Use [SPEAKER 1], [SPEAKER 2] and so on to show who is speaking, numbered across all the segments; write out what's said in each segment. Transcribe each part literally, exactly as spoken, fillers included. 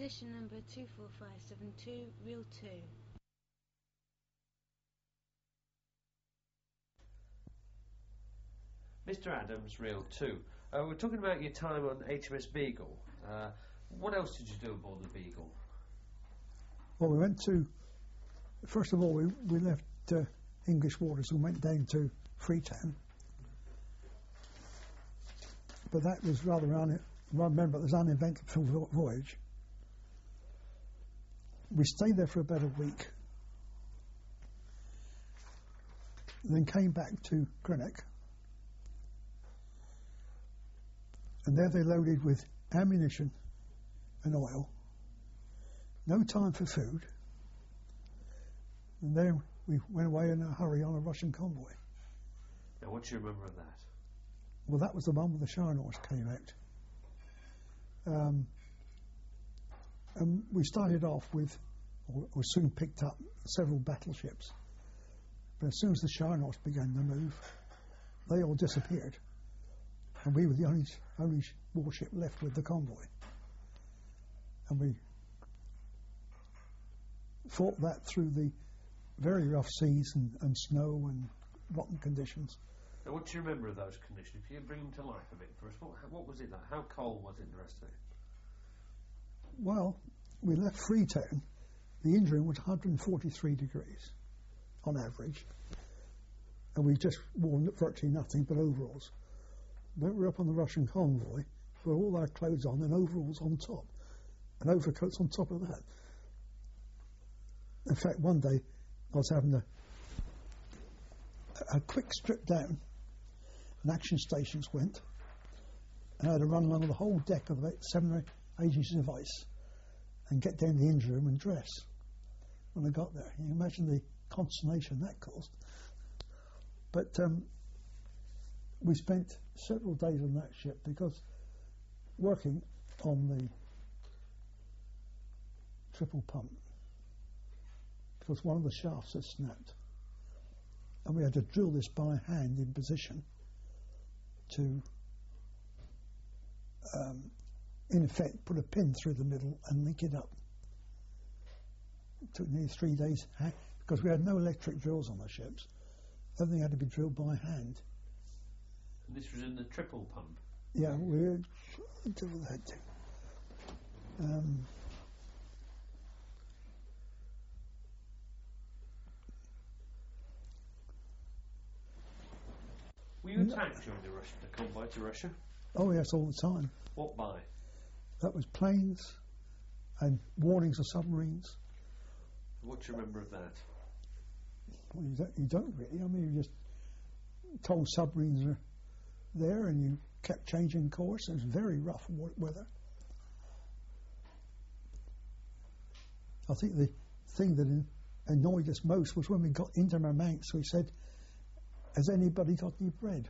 [SPEAKER 1] Petition number two four five seven two, Reel two.
[SPEAKER 2] Mister Adams, Reel two. Uh, we're talking about your time on H M S Beagle. Uh, what else did you do aboard the Beagle?
[SPEAKER 3] Well, we went to, first of all, we, we left uh, English waters and went down to Freetown. But that was rather, un- I remember it was an uneventful vo- voyage. We stayed there for about a week. Then came back to Greenock. And there they loaded with ammunition and oil. No time for food. And then we went away in a hurry on a Russian convoy.
[SPEAKER 2] Now, what do you remember of that?
[SPEAKER 3] Well, that was the one where the Shinosh came out. Um, and we started off with, or, or soon picked up, several battleships. But as soon as the Shinosh began to move, they all disappeared. And we were the only, only warship left with the convoy. And we fought that through the very rough seas and, and snow and rotten conditions.
[SPEAKER 2] Now, what do you remember of those conditions? If you bring them to life a bit for us, what, what was it like? How cold was it and the rest of it?
[SPEAKER 3] Well, we left Freetown. The Indian was one hundred forty-three degrees on average. And we just wore virtually nothing but overalls. When we were up on the Russian convoy, we had all our clothes on and overalls on top, and overcoats on top of that. In fact, one day I was having a, a quick strip down, and action stations went, and I had to run along the whole deck of about seven or eight inches of ice and get down to the engine room and dress when I got there. You can imagine the consternation that caused. But um, we spent several days on that ship because working on the triple pump, because one of the shafts had snapped, and we had to drill this by hand in position to, um, in effect, put a pin through the middle and link it up. It took nearly three days because we had no electric drills on the ships. Everything had to be drilled by hand.
[SPEAKER 2] And this was in the triple pump?
[SPEAKER 3] Yeah, we had to do that too. Um,
[SPEAKER 2] Were you attacked during the, Russia, the convoy to Russia?
[SPEAKER 3] Oh yes, all the time.
[SPEAKER 2] What by?
[SPEAKER 3] That was planes and warnings of submarines.
[SPEAKER 2] What do you remember of that?
[SPEAKER 3] Well, you don't, you don't really. I mean, you just told submarines are there and you kept changing course. It was very rough weather. I think the thing that annoyed us most was when we got into Murmansk, we said, has anybody got any bread?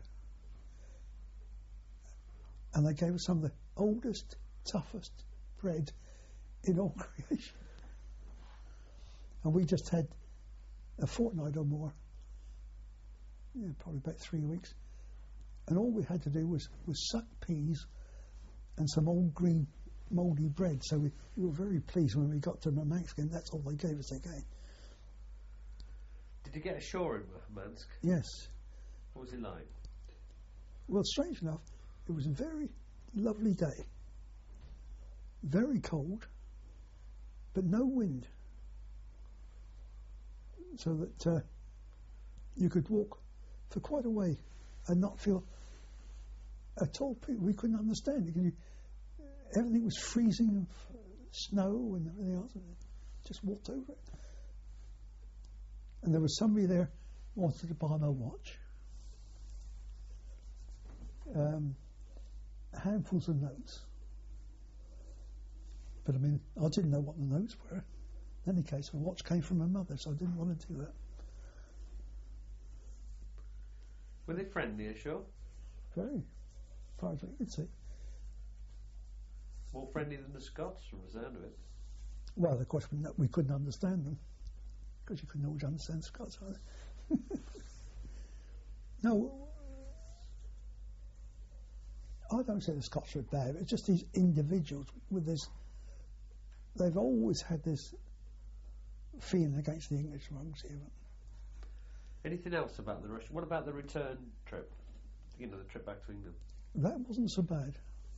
[SPEAKER 3] And they gave us some of the oldest, toughest bread in all creation. And we just had a fortnight or more, yeah, probably about three weeks, and all we had to do was, was suck peas and some old green mouldy bread. So we, we were very pleased when we got to Murmansk, and that's all they gave us again.
[SPEAKER 2] Did you get ashore in Murmansk?
[SPEAKER 3] Yes.
[SPEAKER 2] What was it like?
[SPEAKER 3] Well, strange enough, it was a very lovely day. Very cold, but no wind. So that uh, you could walk for quite a way and not feel at all. We couldn't understand it. You, everything was freezing and f- snow and everything else. And just walked over it. And there was somebody there who wanted to buy my watch. Um, handfuls of notes. But I mean, I didn't know what the notes were. In any case, my watch came from my mother, so I didn't want to do that.
[SPEAKER 2] Were they friendly ashore?
[SPEAKER 3] Very, as far as I could see.
[SPEAKER 2] More friendly than the Scots, from the sound of it.
[SPEAKER 3] Well, of course, we, we couldn't understand them, because you couldn't always understand Scots either. No, I don't say the Scots are bad. It's just these individuals with this they've always had this feeling against the English rugs here.
[SPEAKER 2] Anything else about the Russian? What about the return trip? You know, the trip back to England.
[SPEAKER 3] That wasn't so bad.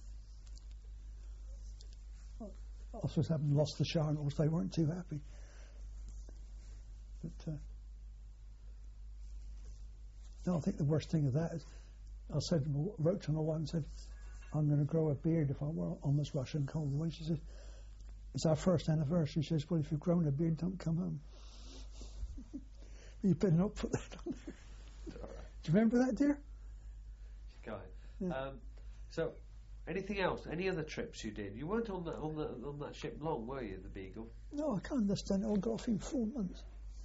[SPEAKER 3] I suppose having lost the Charnels, they weren't too happy. But uh, no, I think the worst thing of that is, I said, wrote to my wife and said, I'm going to grow a beard if I were on this Russian convoy. She said, it's our first anniversary. She says, well, if you've grown a beard, don't come home. You better not put that on there.
[SPEAKER 2] All right.
[SPEAKER 3] Do you remember that, dear?
[SPEAKER 2] Go ahead.
[SPEAKER 3] Yeah.
[SPEAKER 2] Um, so, anything else? Any other trips you did? You weren't on that on the on that ship long, were you, the Beagle?
[SPEAKER 3] No, I can't understand it. I got off in four months.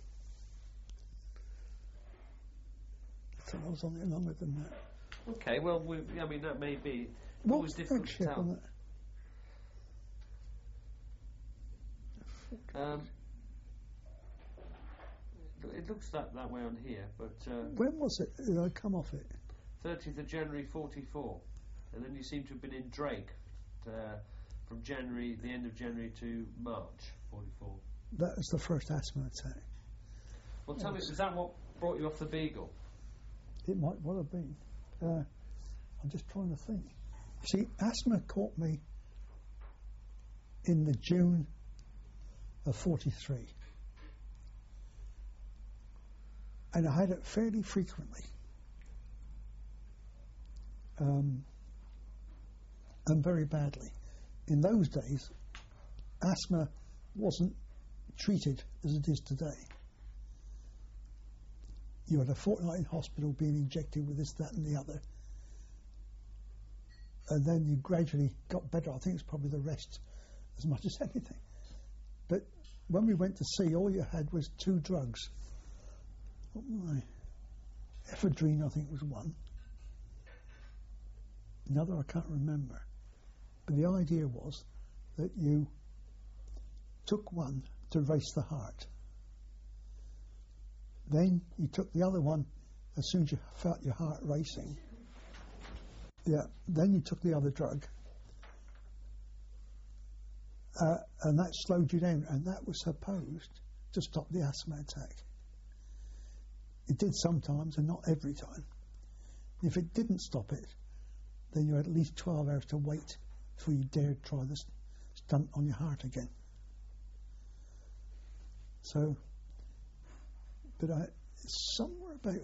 [SPEAKER 3] I thought I was on it longer than that.
[SPEAKER 2] Okay, well, we, I mean, that may be
[SPEAKER 3] What
[SPEAKER 2] always
[SPEAKER 3] was the
[SPEAKER 2] difficult to
[SPEAKER 3] ship
[SPEAKER 2] tell.
[SPEAKER 3] on that?
[SPEAKER 2] Um, it looks that, that way on here, but uh,
[SPEAKER 3] When was it that I come off it?
[SPEAKER 2] thirtieth of January forty-four, and then you seem to have been in Drake uh, from January, the end of January to March forty-four.
[SPEAKER 3] That was the first asthma attack.
[SPEAKER 2] Well, tell me,
[SPEAKER 3] Yes.
[SPEAKER 2] is that what brought you off the Beagle?
[SPEAKER 3] It might well have been. Uh, I'm just trying to think. See, asthma caught me in the June of forty-three. And I had it fairly frequently. Um, and very badly. In those days, asthma wasn't treated as it is today. You had a fortnight in hospital being injected with this, that and the other. And then you gradually got better. I think it's probably the rest as much as anything. But when we went to sea, all you had was two drugs. What were they? Ephedrine, I think, was one. Another I can't remember. But the idea was that you took one to race the heart. Then you took the other one as soon as you felt your heart racing. Yeah, then you took the other drug. Uh, and that slowed you down, and that was supposed to stop the asthma attack. It did sometimes, and not every time. If it didn't stop it, then you had at least twelve hours to wait before you dared try this stunt on your heart again. So, but I, somewhere about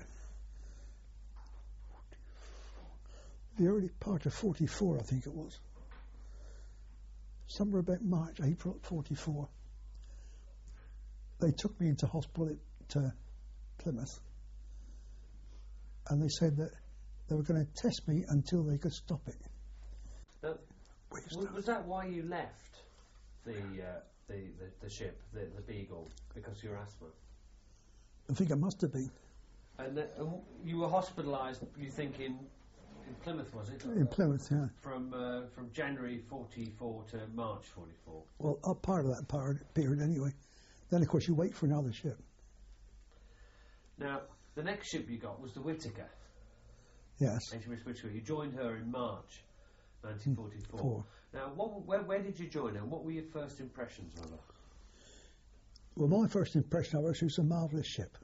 [SPEAKER 3] the early part of forty-four, I think it was, somewhere about March, April forty-four, they took me into hospital at uh, Plymouth, and they said that they were going to test me until they could stop it.
[SPEAKER 2] Now, was, was that why you left the uh, the, the the ship, the, the Beagle, because of your asthma?
[SPEAKER 3] I think it must have been.
[SPEAKER 2] And uh, you were hospitalised, you think, in, in Plymouth, was it?
[SPEAKER 3] In Plymouth, yeah.
[SPEAKER 2] From uh, from January forty-four to March forty-four.
[SPEAKER 3] Well, a part of that part, period anyway. Then, of course, you wait for another ship.
[SPEAKER 2] Now, the next ship you got was the Whittaker.
[SPEAKER 3] Yes.
[SPEAKER 2] H M S Whittaker. You joined her in March nineteen forty-four.
[SPEAKER 3] Four.
[SPEAKER 2] Now, what, where, where did you join her, and what were your first impressions of her?
[SPEAKER 3] Well, my first impression of her, she was a marvellous ship.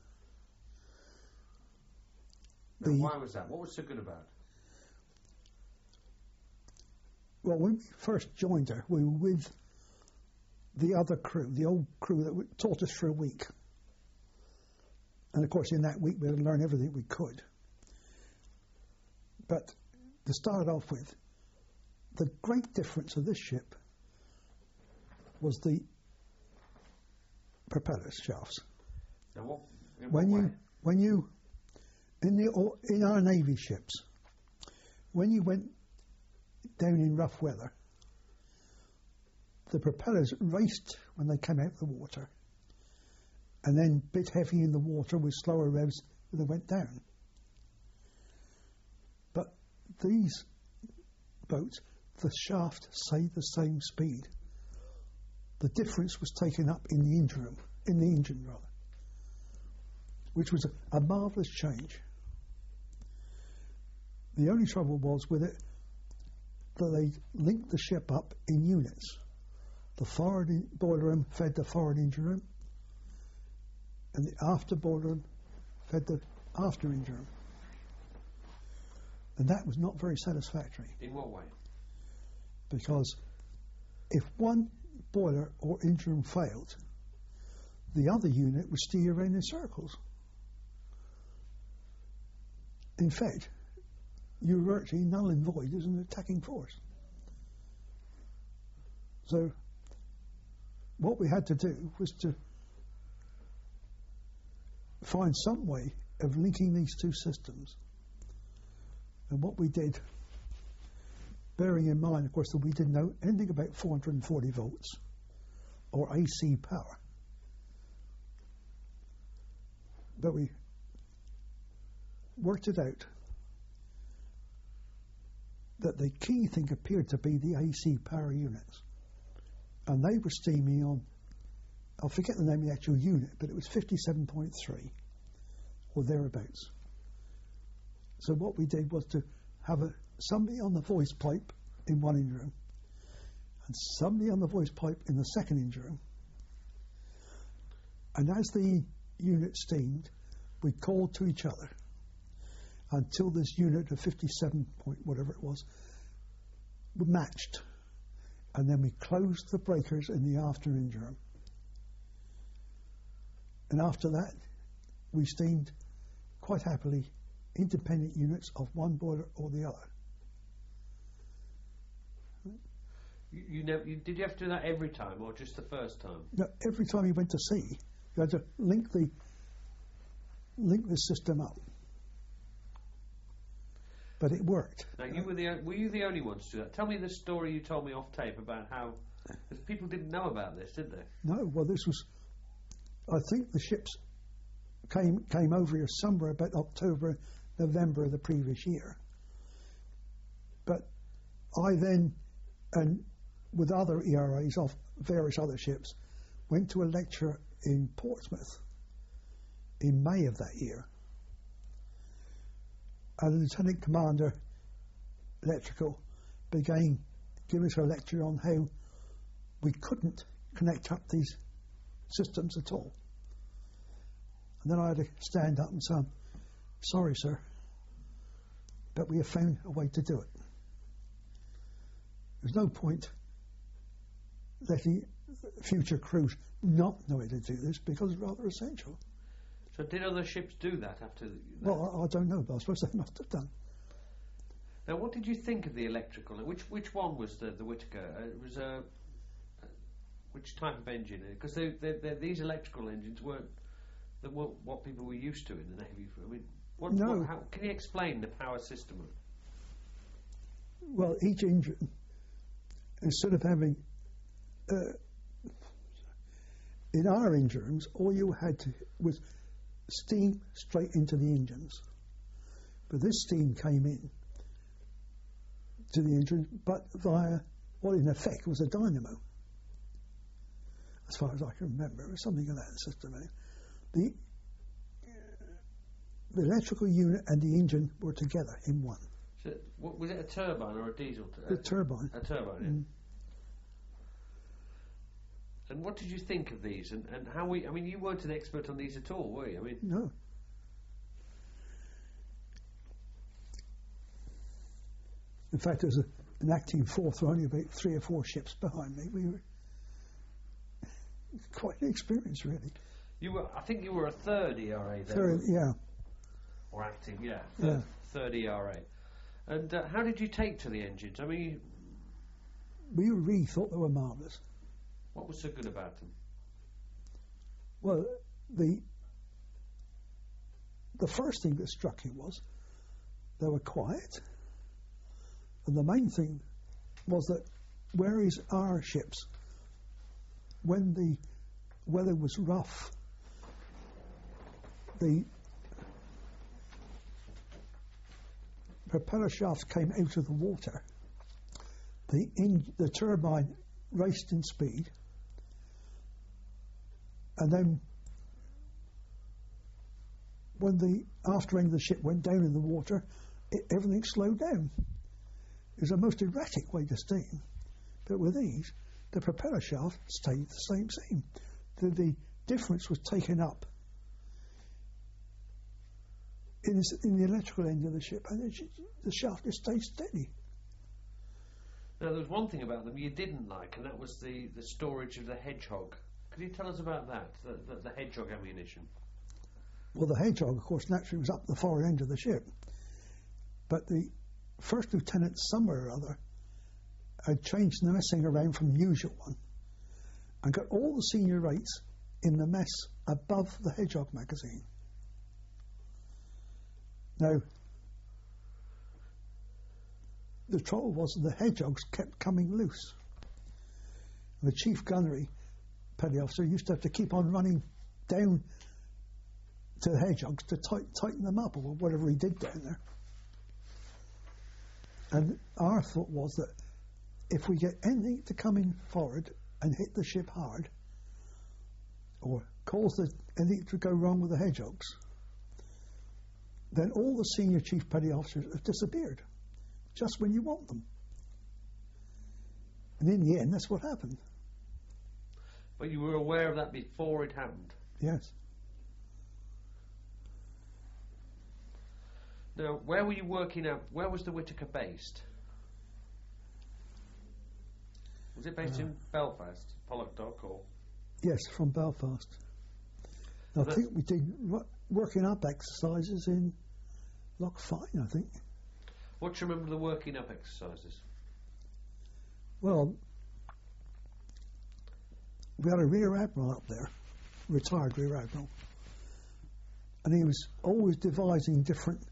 [SPEAKER 2] Now,
[SPEAKER 3] The-
[SPEAKER 2] why was that? What was so good about it?
[SPEAKER 3] Well, when we first joined her, we were with the other crew, the old crew that w- taught us for a week. And of course, in that week, we had to learn everything we could. But to start off with, the great difference of this ship was the propeller shafts.
[SPEAKER 2] Now, what, in
[SPEAKER 3] When
[SPEAKER 2] what
[SPEAKER 3] you,
[SPEAKER 2] way?
[SPEAKER 3] when you, in the or- in our Navy ships, when you went down in rough weather, the propellers raced when they came out of the water, and then bit heavy in the water with slower revs when they went down. But these boats, the shaft stayed the same speed. The difference was taken up in the engine room, in the engine rather, which was a, a marvellous change. The only trouble was with it that they linked the ship up in units. The forward in- boiler room fed the forward engine room, and the after boiler room fed the after engine room. And that was not very satisfactory,
[SPEAKER 2] In what way?
[SPEAKER 3] because if one boiler or engine room failed, the other unit would steer around in circles. In fact, you were actually null and void as an attacking force. So what we had to do was to find some way of linking these two systems. And what we did, bearing in mind, of course, that we didn't know anything about four hundred forty volts or A C power, but we worked it out that the key thing appeared to be the A C power units. And they were steaming on, I'll forget the name of the actual unit, but it was fifty-seven point three or thereabouts. So what we did was to have a, somebody on the voice pipe in one engine room and somebody on the voice pipe in the second engine room. And as the unit steamed, we called to each other until this unit of fifty-seven point whatever it was matched. And then we closed the breakers in the after engine room. And after that, we steamed quite happily independent units of one boiler or the other.
[SPEAKER 2] You, you never. You, did you have to do that every time, or just the first time?
[SPEAKER 3] Now, every time you went to sea, you had to link the link the system up. But it worked.
[SPEAKER 2] Now, you were the were you the only ones to do that? Tell me the story you told me off tape about how, because people didn't know about this, did they?
[SPEAKER 3] No, well, this was, I think the ships came came over here somewhere about October, November of the previous year. But I then, and with other E R As of various other ships, went to a lecture in Portsmouth in May of that year. And the Lieutenant Commander Electrical began giving us a lecture on how we couldn't connect up these systems at all. And then I had to stand up and say, sorry, sir, but we have found a way to do it. There's no point letting future crews not know how to do this because it's rather essential.
[SPEAKER 2] So did other ships do that after that?
[SPEAKER 3] Well, I, I don't know, but I suppose they must have done.
[SPEAKER 2] Now, what did you think of the electrical? Which which one was the, the Whittaker? Uh, it was a... Uh, which type of engine? Because they, they, they, these electrical engines weren't the, what, what people were used to in the Navy. I mean, what,
[SPEAKER 3] No.
[SPEAKER 2] what, how, can you explain the power system?
[SPEAKER 3] Well, each engine, instead of having... Uh, in our engine rooms, all you had to was steam straight into the engines. But this steam came in to the engine, but via what in effect was a dynamo. As far as I can remember, it was something of that system. The, the electrical unit and the engine were together in one.
[SPEAKER 2] So, what, was it a turbine or a diesel? T-
[SPEAKER 3] The turbine.
[SPEAKER 2] A turbine, yeah.
[SPEAKER 3] Mm.
[SPEAKER 2] And what did you think of these? And, and how we... I mean, you weren't an expert on these at all, were you? I mean...
[SPEAKER 3] No. In fact, as a, an acting fourth, only about three or four ships behind me. We were quite an experience, really.
[SPEAKER 2] You were... I think you were a third E R A then.
[SPEAKER 3] Third, yeah.
[SPEAKER 2] Or acting, yeah. Third,
[SPEAKER 3] Yeah.
[SPEAKER 2] third E R A. And uh, how did you take to the engines? I mean,
[SPEAKER 3] We really thought they were marvellous.
[SPEAKER 2] what was so good about them?
[SPEAKER 3] Well, the the first thing that struck him was they were quiet, and the main thing was that whereas our ships, when the weather was rough, the propeller shafts came out of the water, the in, the turbine raced in speed, and then when the after end of the ship went down in the water, it, everything slowed down. It was a most erratic way to steam, but with these, the propeller shaft stayed the same seam. The, the difference was taken up in, this, in the electrical end of the ship, and it, the shaft just stayed steady.
[SPEAKER 2] Now, there was one thing about them you didn't like, and that was the, the storage of the Hedgehog. Could you tell us about that, the, the, the Hedgehog ammunition?
[SPEAKER 3] Well, the Hedgehog, of course, naturally was up the forward end of the ship. But the first lieutenant, somewhere or other, had changed the messing around from the usual one and got all the senior rates in the mess above the Hedgehog magazine. Now, the trouble was that the Hedgehogs kept coming loose. The chief gunnery petty officer used to have to keep on running down to the Hedgehogs to tight, tighten them up, or whatever he did down there. And our thought was that if we get anything to come in forward and hit the ship hard, or cause the, anything to go wrong with the Hedgehogs, then all the senior chief petty officers have disappeared, just when you want them. And in the end, that's what happened.
[SPEAKER 2] But you were aware of that before it happened?
[SPEAKER 3] Yes.
[SPEAKER 2] Now, where were you working at? Where was the Whittaker based? Was it based uh, in Belfast, Pollock Dock, or?
[SPEAKER 3] Yes, from Belfast. I think we did working up exercises in Loch Fyne, I think.
[SPEAKER 2] What do you remember of the working up exercises?
[SPEAKER 3] Well, we had a rear admiral up there, retired rear admiral, and he was always devising different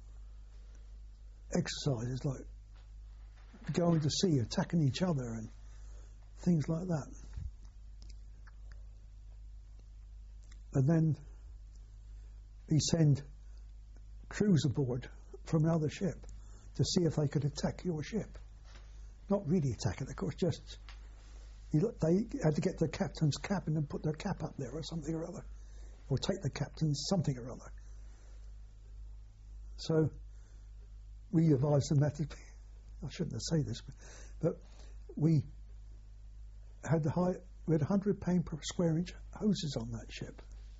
[SPEAKER 3] exercises, like going to sea, attacking each other, and things like that. And then he send crews aboard from another ship to see if they could attack your ship. Not really attack it, of course, just he, they had to get the captain's cabin and put their cap up there or something or other, or take the captain's something or other. So we devised a method. I shouldn't have said this, but, but we had the high, we had one hundred pound per square inch hoses on that ship.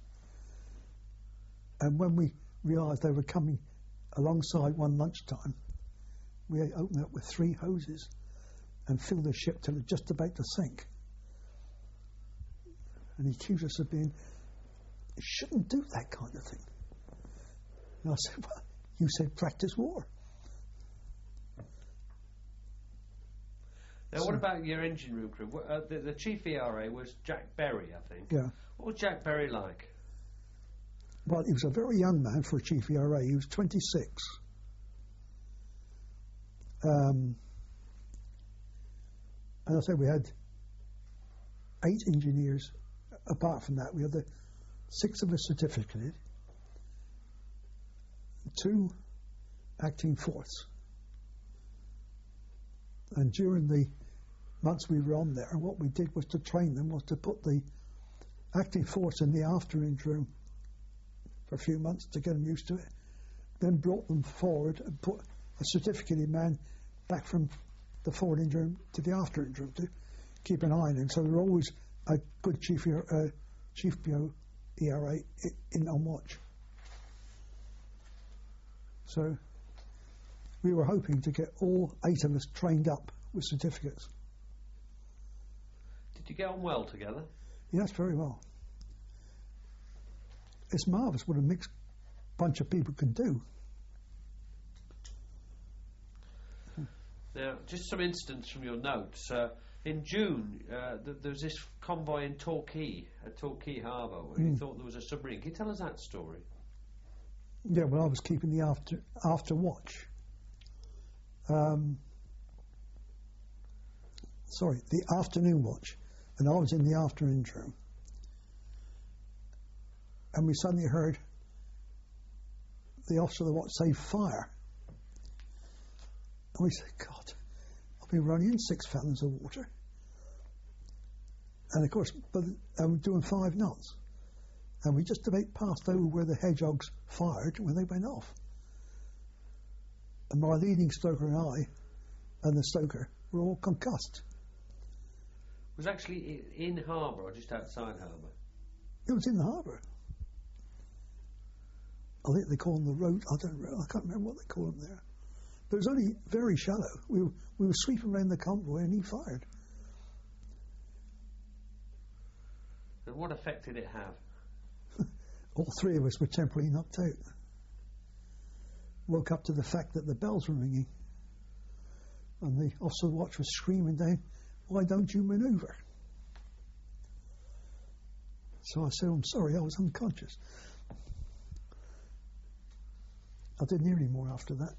[SPEAKER 3] And when we realised they were coming alongside one lunchtime, we opened up with three hoses and filled the ship till it was just about to sink. And he accused us of being, you shouldn't do that kind of thing. And I said, well, you said practice war.
[SPEAKER 2] Now, so, what about your engine room crew? Uh, the, the chief E R A was Jack Berry, I think.
[SPEAKER 3] Yeah.
[SPEAKER 2] What was Jack Berry like?
[SPEAKER 3] Well, he was a very young man for a chief E R A. He was twenty-six. Um, and I said we had eight engineers. Apart from that, we had the six of us certificated, two acting fourths. And during the months we were on there, what we did was to train them, was to put the acting fourths in the after engine room for a few months to get them used to it, then brought them forward and put a certificated man back from the forward engine room to the after engine room to keep an eye on him. So there were always a good chief, uh, chief B O E R A in on watch. So we were hoping to get all eight of us trained up with certificates.
[SPEAKER 2] Did you get on well together?
[SPEAKER 3] Yes, very well. It's marvellous what a mixed bunch of people can do.
[SPEAKER 2] Now, just some instance from your notes. Uh, in June, uh, th- there was this convoy in Torquay, at Torquay Harbour, where mm. you thought there was a submarine. Can you tell us that story?
[SPEAKER 3] Yeah, well, I was keeping the after after watch. Um, sorry, the afternoon watch, and I was in the after engine room. And we suddenly heard the officer of the watch say, fire. And we said, God, I've been running in six fathoms of water. And of course, but I'm doing five knots. And we just about passed over where the Hedgehogs fired when they went off. And my leading stoker and I, and the stoker, were all concussed.
[SPEAKER 2] Was actually i- in harbour or just outside harbour?
[SPEAKER 3] It was in the harbour. I think they call them the road. I don't. I can't remember what they call them there. But it was only very shallow. We were, we were sweeping around the convoy, and he fired.
[SPEAKER 2] And what effect did it have?
[SPEAKER 3] All three of us were temporarily knocked out. Woke up to the fact that the bells were ringing, and the officer of the watch was screaming down, "Why don't you manoeuvre?" So I said, "I'm sorry, I was unconscious." I didn't hear any more after that.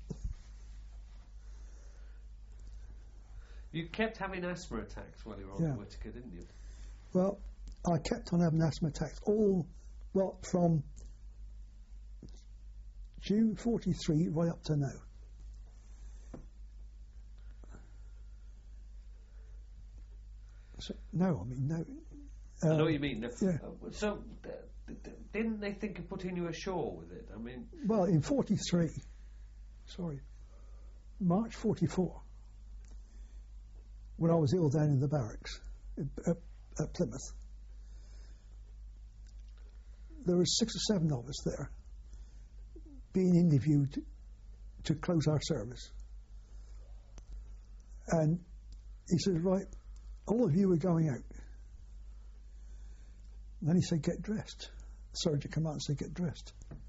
[SPEAKER 2] You kept having asthma attacks while you were on
[SPEAKER 3] Yeah.
[SPEAKER 2] the Whittaker, didn't you?
[SPEAKER 3] Well, I kept on having asthma attacks all, well, from June forty-three right up to now. So, no, I mean, no.
[SPEAKER 2] I know
[SPEAKER 3] Uh,
[SPEAKER 2] what you mean.
[SPEAKER 3] yeah.
[SPEAKER 2] Uh, So, uh, d- d- didn't they think of putting you ashore with it? I mean,
[SPEAKER 3] Well, in forty-three, sorry, March forty-four, when I was ill down in the barracks at, at, at Plymouth, there were six or seven of us there being interviewed to, to close our service. And he said, "Right, all of you are going out." And then he said, "Get dressed." The sergeant came out and said, "Get dressed."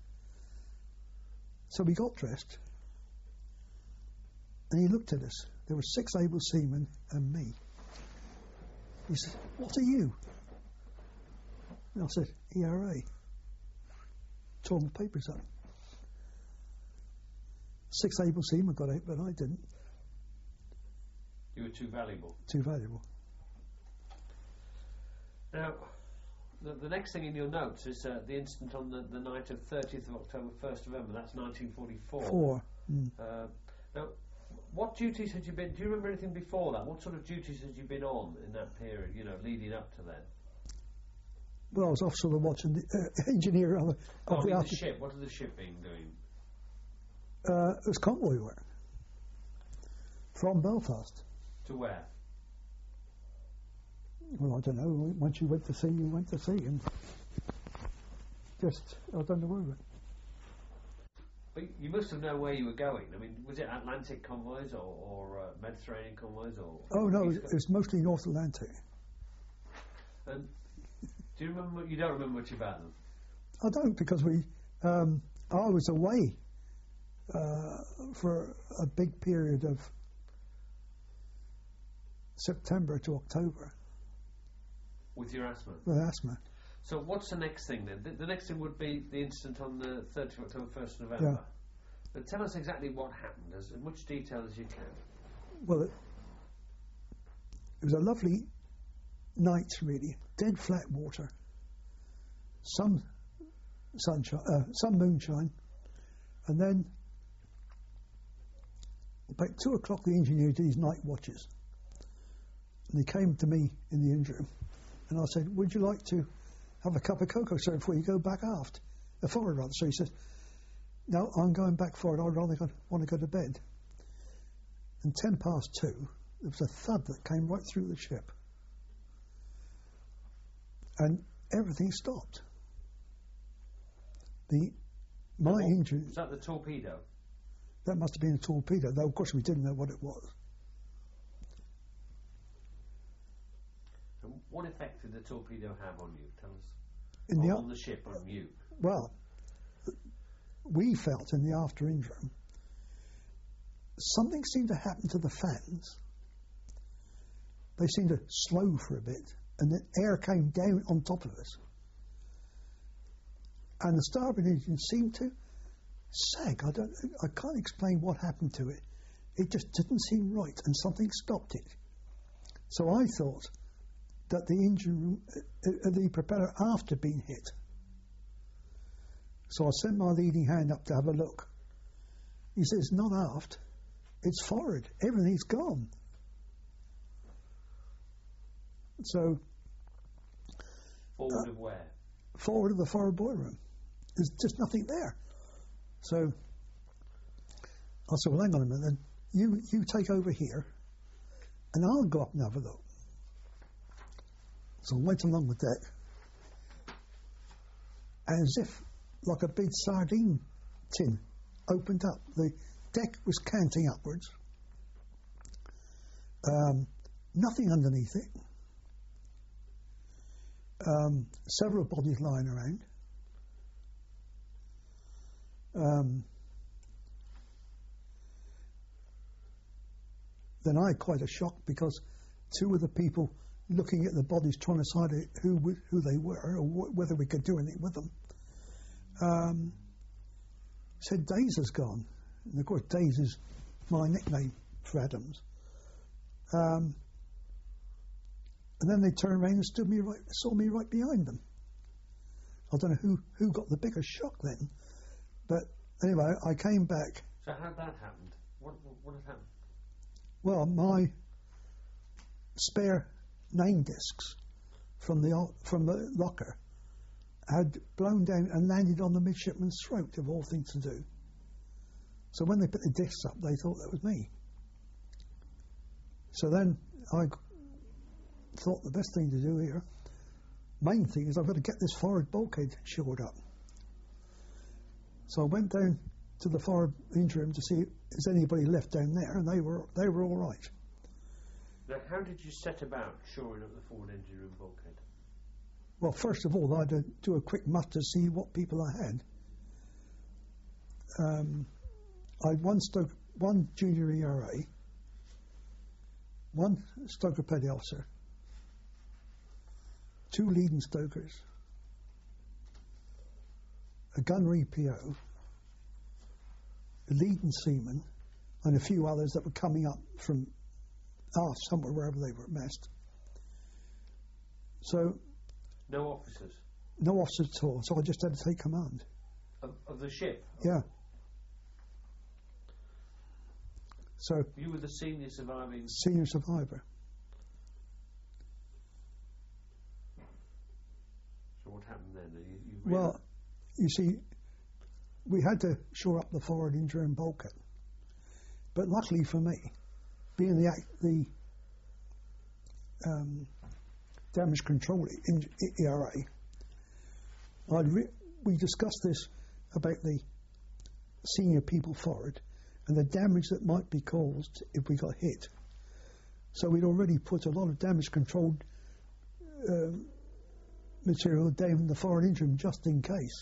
[SPEAKER 3] So we got dressed, and he looked at us. There were six able seamen and me. He said, "What are you?" And I said, "E R A." Tore the papers up. Six able seamen got out, but I didn't.
[SPEAKER 2] you were too valuable.
[SPEAKER 3] Too valuable.
[SPEAKER 2] Now, the, the next thing in your notes is uh, the incident on the, the night of thirtieth of October, first of November. That's nineteen forty-four.
[SPEAKER 3] Four. Mm.
[SPEAKER 2] Uh, now, what duties had you been? Do you remember anything before that? What sort of duties had you been on in that period? You know, leading up to then.
[SPEAKER 3] Well, I was officer of the watch and the uh, engineer of the,
[SPEAKER 2] Oh,
[SPEAKER 3] of
[SPEAKER 2] I
[SPEAKER 3] the,
[SPEAKER 2] mean, the
[SPEAKER 3] after-
[SPEAKER 2] ship. What had the ship been doing?
[SPEAKER 3] uh, it was convoy work from Belfast.
[SPEAKER 2] To where?
[SPEAKER 3] Well, I don't know. Once you went to sea, you went to sea, and just I don't know where we went.
[SPEAKER 2] But you must have known where you were going. I mean, was it Atlantic convoys or, or uh, Mediterranean convoys or?
[SPEAKER 3] Oh no,
[SPEAKER 2] East
[SPEAKER 3] it was mostly North Atlantic.
[SPEAKER 2] And do you remember? You don't remember much about them.
[SPEAKER 3] I don't because we. Um, I was away uh, for a big period of September to October
[SPEAKER 2] With your asthma.
[SPEAKER 3] with asthma.
[SPEAKER 2] So what's the next thing then? The, the next thing would be the incident on the thirtieth of October, first of November.
[SPEAKER 3] Yeah.
[SPEAKER 2] But tell us exactly what happened, as as much detail as you can.
[SPEAKER 3] Well, it, it was a lovely night, really. Dead flat water, some sunshine, uh, some moonshine, and then about two o'clock the engineer did his night watches. And he came to me in the engine room, and I said, "Would you like to have a cup of cocoa, sir, before you go back aft, uh, forward rather?" So he said, "No, I'm going back forward. I'd rather go, want to go to bed." And ten past two, there was a thud that came right through the ship, and everything stopped. The my
[SPEAKER 2] What-
[SPEAKER 3] engine,
[SPEAKER 2] Was that the torpedo?
[SPEAKER 3] that must have been a torpedo, though of course we didn't know what it was.
[SPEAKER 2] And what effect did the torpedo have on you? Tell us.
[SPEAKER 3] In the
[SPEAKER 2] on,
[SPEAKER 3] a-
[SPEAKER 2] on the ship, on you.
[SPEAKER 3] Well, we felt in the after engine room something seemed to happen to the fans. They seemed to slow for a bit, and the air came down on top of us. And the starboard engine seemed to sag. I don't. I can't explain what happened to it. It just didn't seem right, and something stopped it. So I thought that the engine room, uh, uh, the propeller aft had been hit. So I sent my leading hand up to have a look. He says, "Not aft, it's forward. Everything's gone." So
[SPEAKER 2] Forward of where?
[SPEAKER 3] forward of the forward boiler room, there's just nothing there. So I said, "Well, hang on a minute. Then you you take over here, and I'll go up and have a look." So I went along the deck, and as if like a big sardine tin opened up. The deck was canting upwards. Um, nothing underneath it. Um, several bodies lying around. Um, then I had quite a shock because two of the people looking at the bodies trying to decide who who they were or wh- whether we could do anything with them um, said Days has gone. And of course Days is my nickname for Adams. Um, and then they turned around and stood me right, saw me right behind them. I don't know who, who got the biggest shock then, but anyway, I came back.
[SPEAKER 2] So how that happened? What what, what had happened?
[SPEAKER 3] Well, my spare name discs from the o- from the locker had blown down and landed on the midshipman's throat, of all things to do. So when they put the discs up, they thought that was me. So then I g- thought the best thing to do here, main thing is I've got to get this forward bulkhead shored up. So I went down to the forward engine room to see if there's anybody left down there, and they were they were all right.
[SPEAKER 2] Now, how did you set about shoring up the forward engine room bulkhead?
[SPEAKER 3] Well, first of all, I had to do a quick muster to see what people I had. Um, I had one, stoke, one junior E R A, one stoker petty officer, two leading stokers, a gunnery P O, a leading seaman, and a few others that were coming up from aft somewhere, wherever they were massed. So,
[SPEAKER 2] No officers
[SPEAKER 3] no officers at all, so I just had to take command.
[SPEAKER 2] of, of the ship.
[SPEAKER 3] Yeah. So,
[SPEAKER 2] You were the senior surviving.
[SPEAKER 3] senior survivor.
[SPEAKER 2] So what happened then? You, you
[SPEAKER 3] Well, you see, we had to shore up the forward engine room bulkhead. But luckily for me, being the act, the um, damage control in E R A, I'd re- we discussed this about the senior people forward and the damage that might be caused if we got hit. So we'd already put a lot of damage controlled um, material down the forward engine room just in case.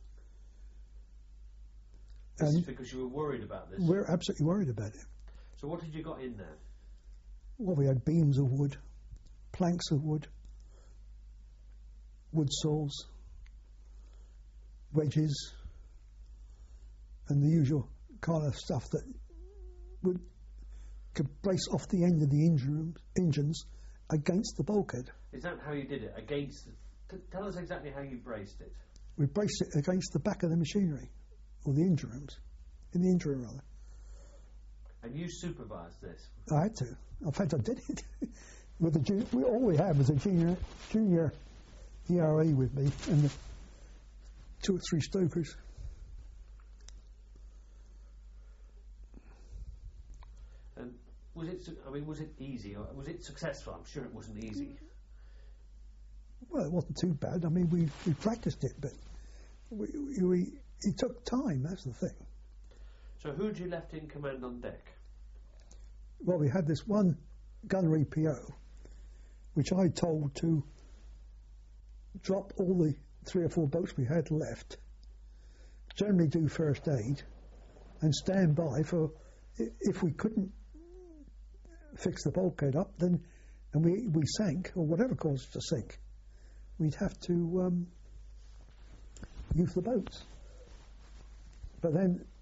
[SPEAKER 2] This is
[SPEAKER 3] And
[SPEAKER 2] because you were worried about this.
[SPEAKER 3] we're absolutely worried about it.
[SPEAKER 2] So what had you got in there?
[SPEAKER 3] Well, we had beams of wood, planks of wood, wood saws, wedges, and the usual kind of stuff that would could brace off the end of the engine room, engines against the bulkhead.
[SPEAKER 2] Is that how you did it? Against? T- tell us exactly how you braced it.
[SPEAKER 3] We braced it against the back of the machinery, or the engine rooms, in the engine room rather.
[SPEAKER 2] And you supervised this.
[SPEAKER 3] I had to. In fact, I did it. With the ju- we, all we had was a junior junior E R A with me and the two or three stokers.
[SPEAKER 2] And was it? su- I mean, was it easy? Or was it successful? I'm sure it wasn't easy.
[SPEAKER 3] Well, it wasn't too bad. I mean, we, we practiced it, but we, we, we it took time. That's the thing.
[SPEAKER 2] So who'd you left in command on deck?
[SPEAKER 3] Well, we had this one gunnery P O, which I told to drop all the three or four boats we had left, generally do first aid, and stand by for i- if we couldn't fix the bulkhead up, then and we, we sank or whatever caused us to sink, we'd have to um, use the boats. But then